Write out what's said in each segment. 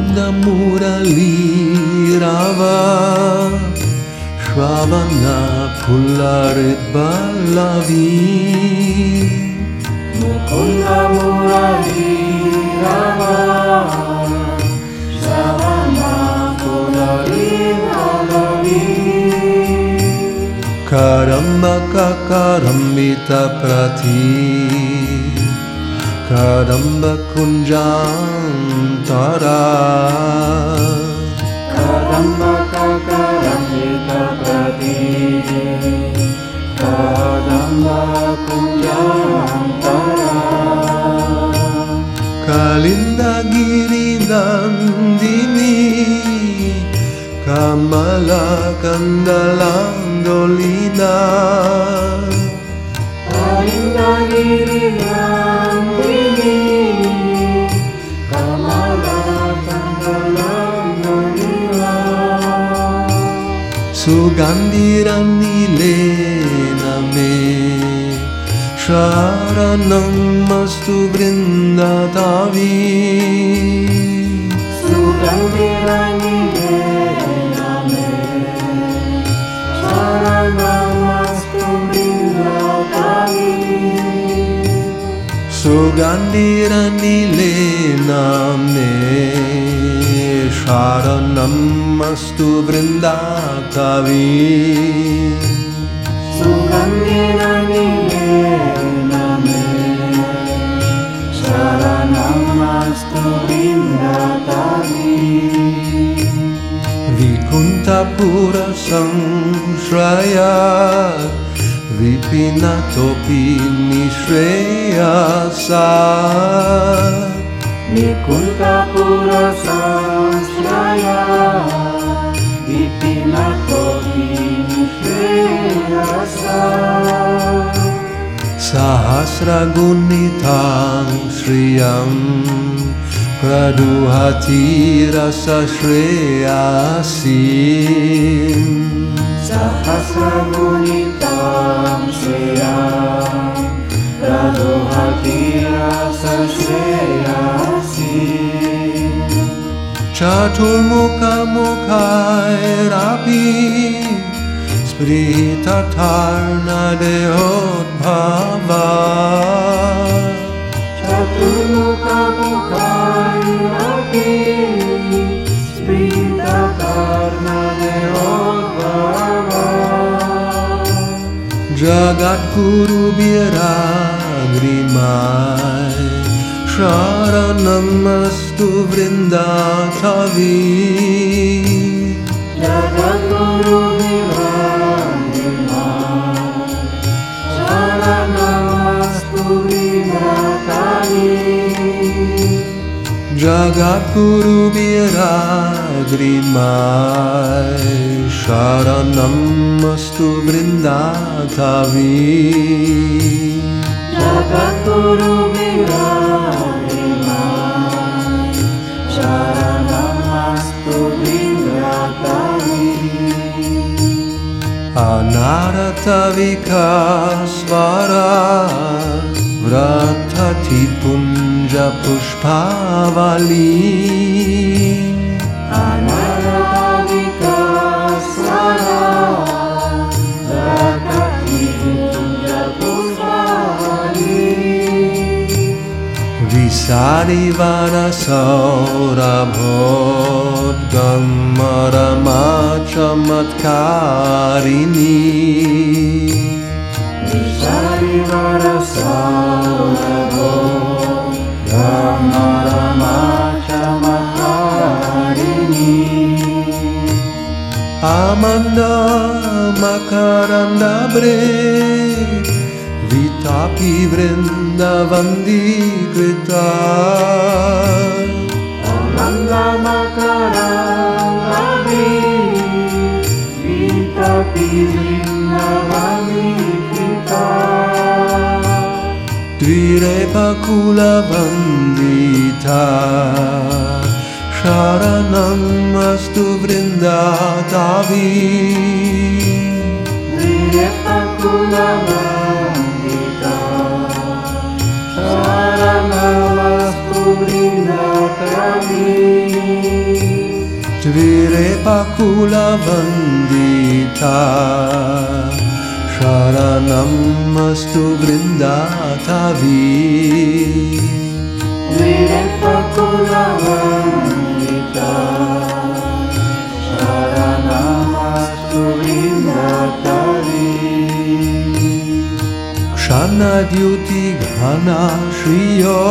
Mukunda Muralirava Shravana Pularit Balavi Mukunda Muralirava Shravana Pularit Balavi Karambaka Karambita Prati Kadamba Kunjantara Kadamba Karamita Prati Kadamba Kunjantara Kalinda Giri Nandini Kamala Kandalandolina Kalinda Giri Nandini Sugandhirani Lena me Sharanam Mastu Vrindatavi Sugandhirani Lena me Sharanam Mastu Vrindatavi Sugandhirani Lena me Sharanam Mastu Vrindatavi Sugandhirani Lena me Sharanam Mastu Vrindatavi Vikuntapura Samshraya Vipinatopi Nishreyasa Vikuntapura Samshraya Vipinatopi Nishreyasa Sahasra Gunitam Shriyam Praduhati Rasa Shreyasim Sahasra Gunitam Shriyam Praduhati Rasa Shreyasim Chaturmukha Mukhairapi Spritatarna Dehodbhava Chaturmukha Mukhairapi Spritatarna Dehodbhava Jagat Guru Viragrimai Sharanamastu Vrindatavi Jagadguru Viragrimai Sharanamastu Vrindatavi Jagadguru Viragrimai Sharanamastu Vrindatavi Jagadguru Viragrimai Sharanamastu Vrindatavi Anarata Vikasvara Vratati Punja Pushpavali Anarata Vikasvara Vratati Punja Pushpavali Visarivana Saurabhot Gammaramachamatkarini Visarivana Saurabho Gammaramachamatkarini Amanda Makaranda Bre Vitapi Vrindavandhikrita Amanda Makaranda Vitapi Vrindavandhikrita Dvirepa Kula Vandita Sharanam Astu Vrindatavi Dvirepa Kula Vandita Sharanam Astu Vrindatavi Tvirepakula vandita Sharanam astu vrindatavi Tvirepakula vandita Sharanam astu vrindatavi Kshanadhyuti ghana shriyo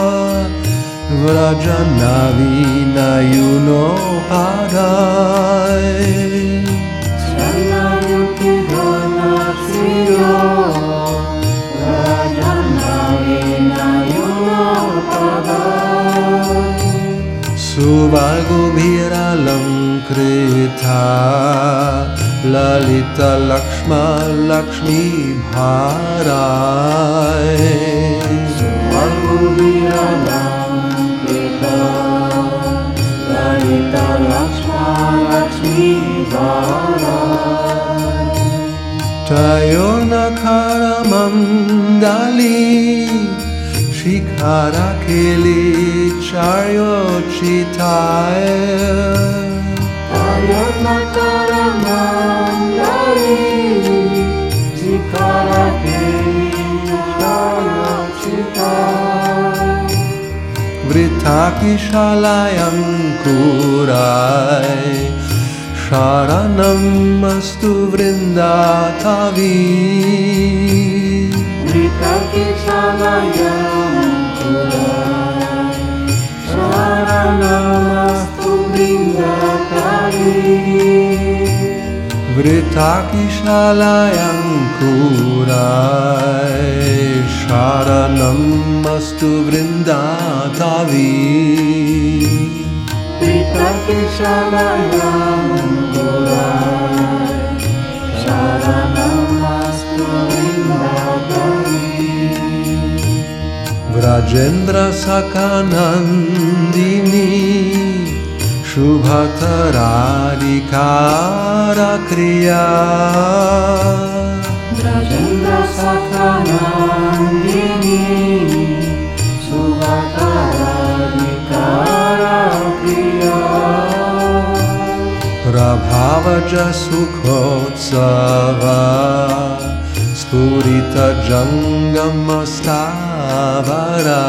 Vrajanavina yuno padai Kshanadhyuti ghana shriyo Vrajanavina yuno padai Suvargobhiralamkrita Lalita Lakshma Lakshmi Bharai Suvargobhiralamkrita Lalita Lakshma Lakshmi Bharai Tayornakara Mandali Shikhara Keli Charyochitai Tayornakara Mandali Shikhara Keli Charyochitai Vritakishalayam Sharanam astu vrindatavi Vritakishalayam Sharanam astu vrindatavi Vritakishalayam Sharanam astu vrindatavi Vritakishalayam Sharanam astu vrindatavi Vrajendra Sakanandini Shubhataradikara Kriya Vrajendra Sakanandini Subhataradikara Kriya Prabhavaja Sukhotsava Spurita Jangamastabhara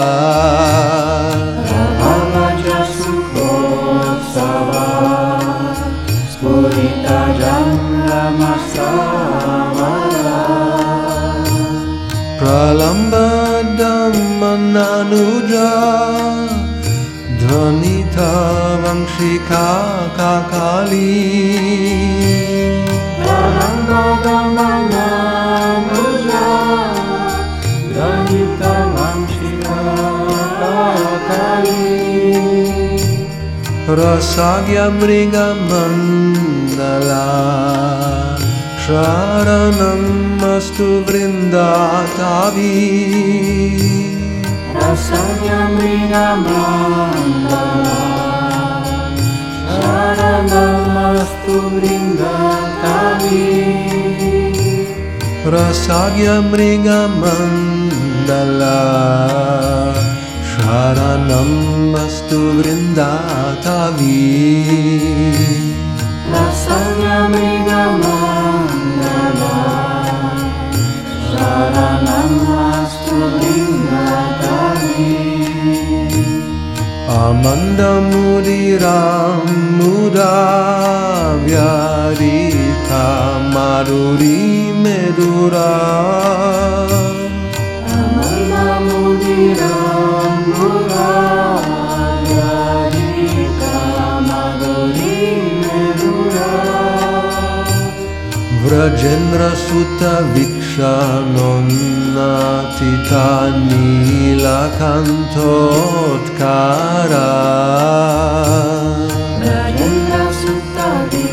Prabhavaja Sukhotsava Spurita Jangamastabhara Pralambadamananuja Dhanita Vamshika Kakali Pralambadamananuja Dhanita Vamshika Kakali Rasagya Mriga Mandala Sharanam astu vrindatavi Rasagya Mriga Mandala Sharanam astu vrindatavi Rasagya Mriga Mandala Sharanam astu vrindatavi Rasagya Mriga Mandala Sharanam astu vrindatavi Amanda Mudiram Muda Vyarita Madhuri Medura Amanda Mudiram Muda Vyarita Madhuri Medura Vrajendra Sutta Vikshanonnatita Nilakantotkara Vrajendra Sutta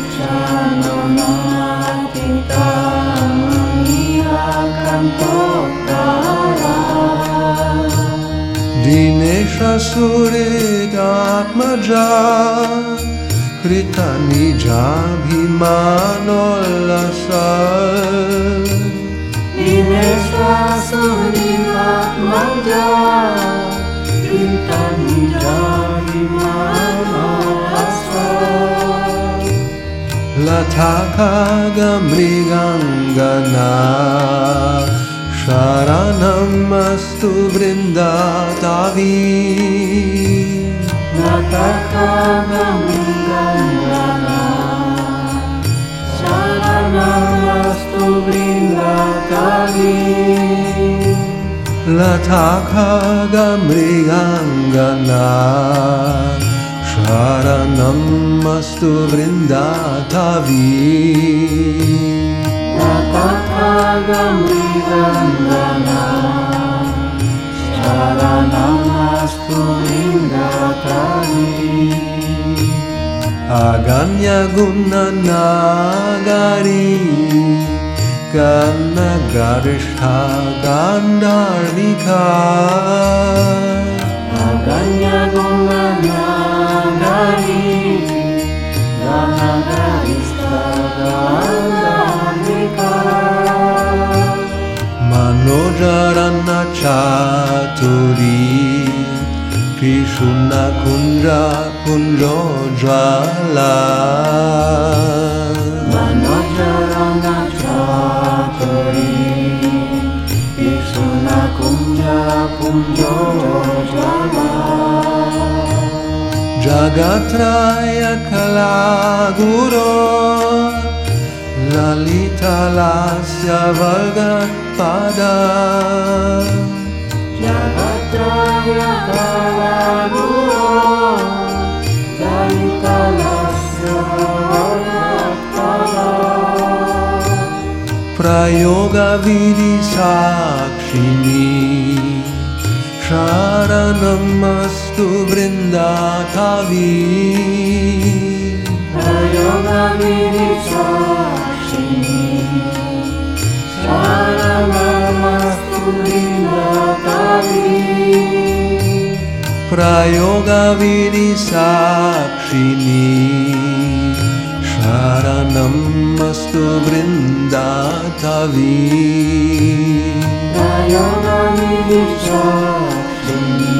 Vikshanonnatita Nilakantotkara Dinesha Suridatmaja Krita Nijabhimanolasa Dinesha Suridatmaja Krita Nijabhimanolasa Lathakagamrigangana Sharanamastu Vrindatavi Lathakagamrigangana Sharanamastu Vrindatavi Lathakagamrigangana Sharanamastu Vrindatavi Lathakagamrigangana Sharanamastu Vrindatavi Aganya Gunanagari Ganagarishta Gandarnika Aganya Gunanagari Ganagarishta Gandarnika Manojarana Chaturi Trishuna Kunja Kunjojvala Manojarana Chaturi Trishuna Kunja Kunjojvala Jagatraya Kalaguro Lalita Lasya Vargatpada Jagatraya Kalaguro Lalita Lasya Vargatpada Prayoga Vidi Sakshini Sharanamastu Vrindatavi Prayoga Vidi Sakshini Sharanamastu Vrindatavi Prayoga Vidi Sakshini Sharanamastu Vrindatavi Prayoga Vidi Sakshini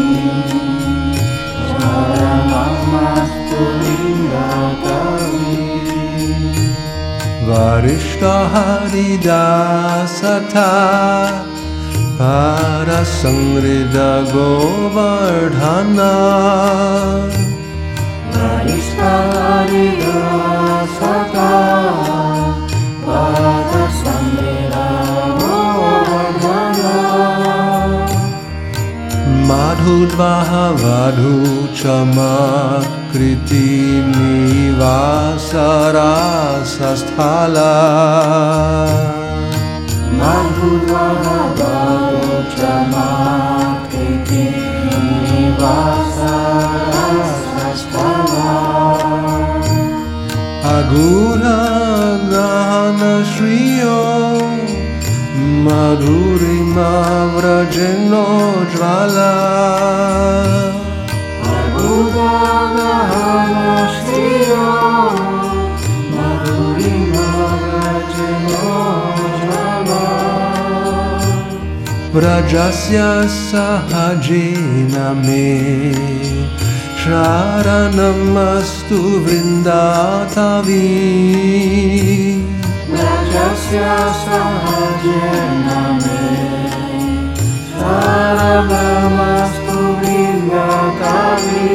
Sharanamastu Vrindatavi Varishta Haridasatha Parasangrida Govardhana Varishta Haridasatha Parasangrida Govardhana Madhudvaha Vadhu Chamatkriti Nivasarasasthala Madhudvaha Vadhu Chamatkriti Nivasarasasthala Agura Grahana Shriyo Madhurima Vrajeno Jvala Agura Grahana Shriyo Madhurima Vrajeno Jvala Vrajasya Sahajena Me Sharanamastu Vrindatavi Vrajasya Sahajena Me Sharanamastu Vrindatavi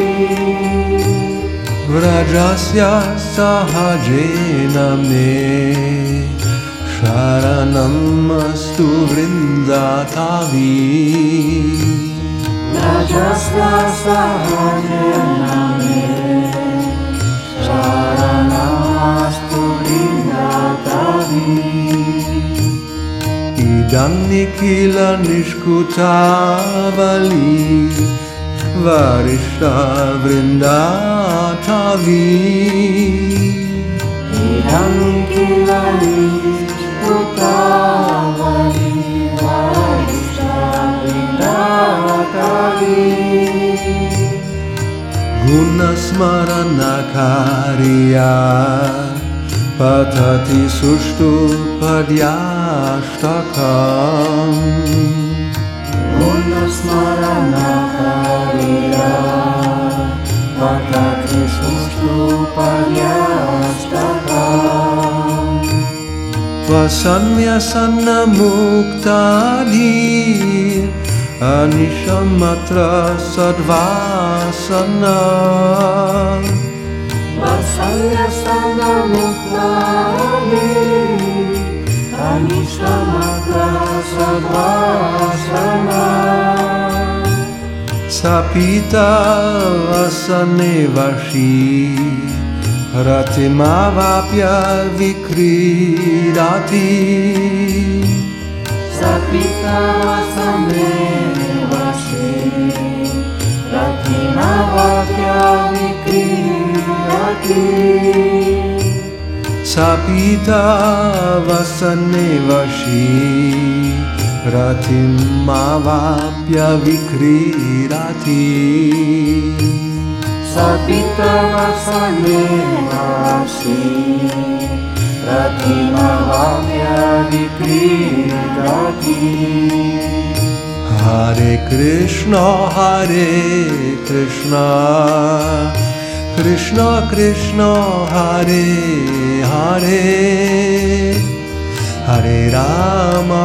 Vrajasya Sahajena Me Sharanamastu Vrindatavi Vrajasya Sahajena Me Sharanamastu Vrindatavi Idam Nikhila Nishkutavali Varishta Vrindatavi Idam Nikhila Nishkutavali Varishta Vrindatavi Gunasmaranakariya Patati Sushtu Padyashtakam Gunasmaranakariya Patati Sushtu Padyashtakam असन्न्यसन्नमुक्तानि अनिशमत्र सद्वासना Vasanyasanamuktani Anishamatra sadvasana Sapita vasanevashi Ratimavapya vikrirati Sapita vasanevashi Ratimavapya vikrirati Sapita vasanevashi Ratimavapya vikrirati Sapita vasanevashi Ratimavapya vikrirati Hare Krishna Krishna Krishna Hare Hare Hare Rama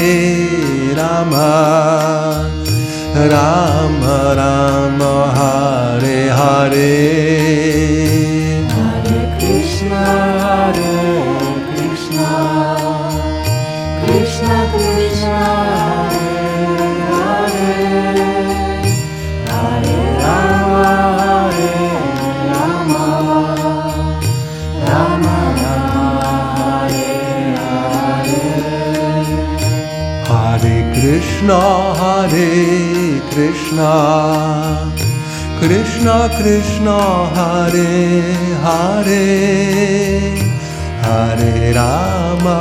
Rama Rama Hare Hare Hare Krishna Krishna Krishna Hare Hare Rama Rama Hare Hare Hare Krishna Krishna Krishna Hare Hare Hare Rama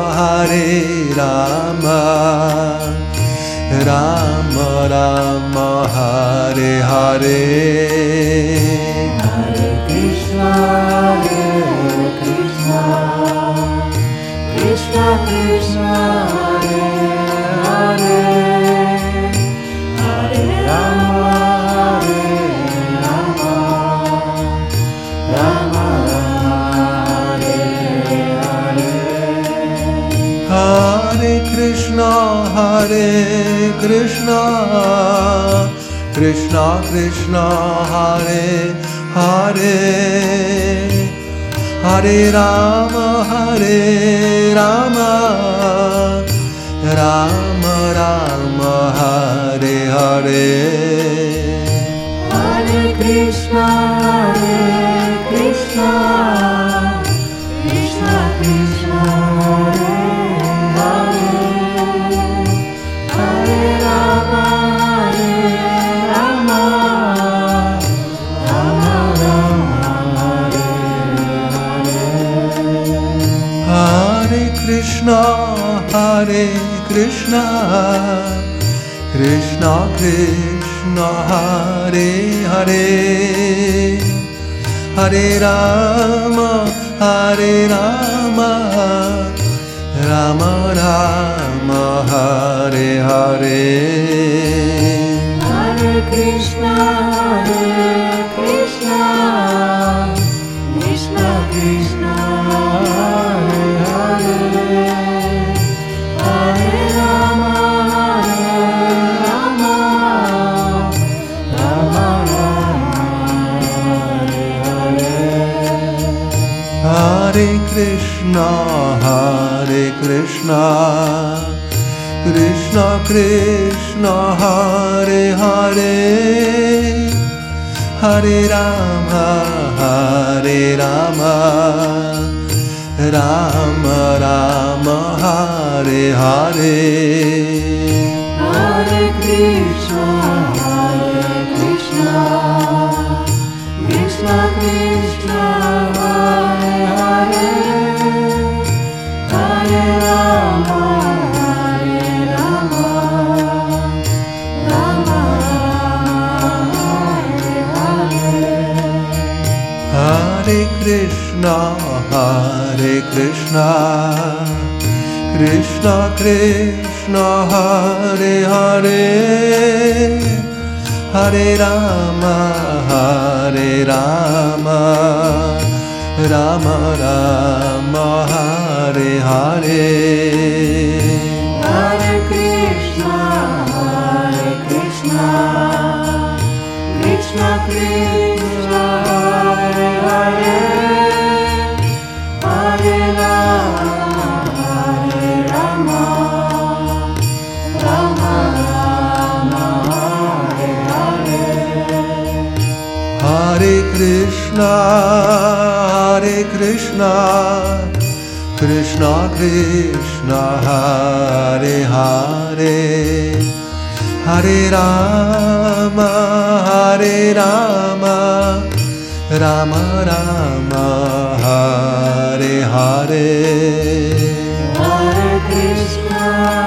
Rama Rama Hare Hare Hare Krishna Krishna Krishna Hare Hare Hare Rama Rama Hare Hare Hare Krishna Krishna Krishna Hare Hare Hare Rama Rama Rama Hare Hare Hare Krishna Krishna Krishna Hare Hare Hare Rama Rama Rama Hare Hare Hare Krishna Krishna Krishna Hare Hare Hare Rama Rama Rama Hare Hare Hare Krishna Krishna Krishna Hare Hare Hare Rama Rama Hare Hare Hare Krishna Krishna Krishna Hare Hare Hare Rama Rama Rama Hare Hare Hare Krishna Krishna Krishna Hare Hare Hare Rama Rama Hare Hare Hare Krishna Krishna Krishna Hare Hare Hare Rama Rama Rama Hare Hare Hare Krishna, Krishna Krishna, Hare Hare, Hare Rama, Rama Rama, Hare Hare. Hare Krishna, Krishna Krishna, Hare Hare, Hare Rama, Rama Rama, Hare Hare. Hare Krishna,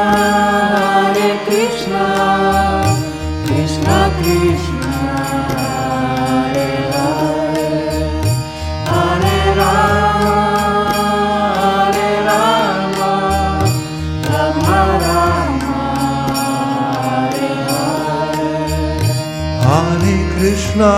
Krishna Krishna, Hare Hare, Hare Rama, Rama Rama, Hare Hare. Hare Krishna,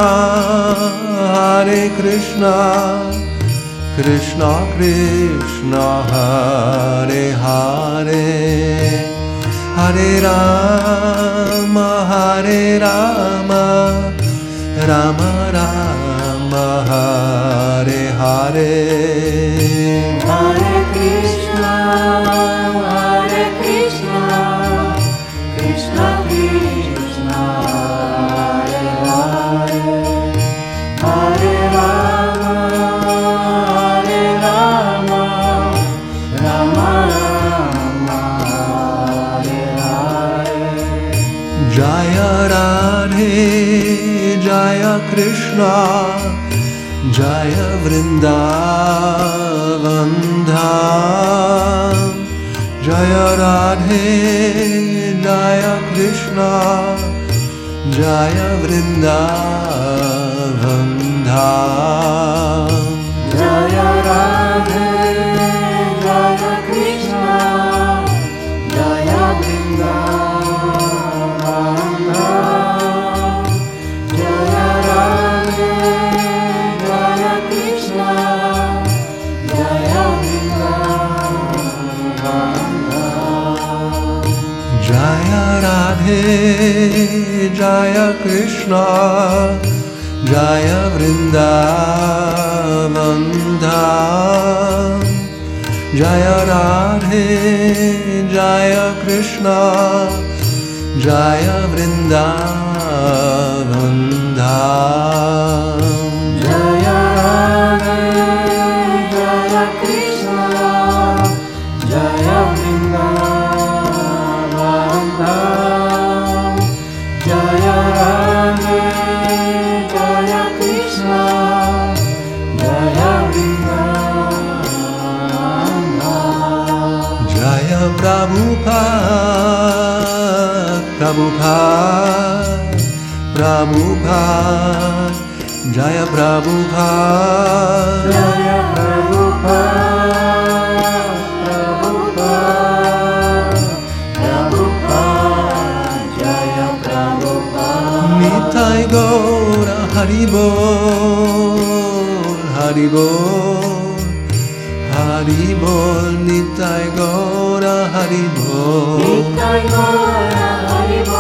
Krishna Krishna, Hare Hare, Hare Rama, Rama Rama, Hare Hare. Hare Krishna, Krishna Krishna, Hare Hare, Hare Rama, Rama Rama, Hare Hare. Jaya Radhe, Jaya Krishna, Jaya Vrindavan Dham. Jaya Radhe, Jaya Krishna, Jaya Vrindavan Dham. Jaya Radhe, Jaya Krishna, Jaya Vrindavan Dham. Jaya Radhe, Jaya Krishna, Jaya Vrindavan Dham. Jaya Radhe, Jaya Krishna, Jaya Vrindavan Dham. Jaya Radhe, Jaya Krishna, Jaya Vrindavan Dham. Jaya Radhe, Jaya Krishna, Jaya Vrindavan Dham. Jaya Radhe, Jaya Krishna, Jaya Vrindavan Dham. Jaya Prabhupada, Jaya Prabhupada. Jaya Prabhupada, Jaya Prabhupada. Nitai Gaura Haribol, Haribol, Haribol, Nitai Gaura Haribol. Nitai Gaura Haribol.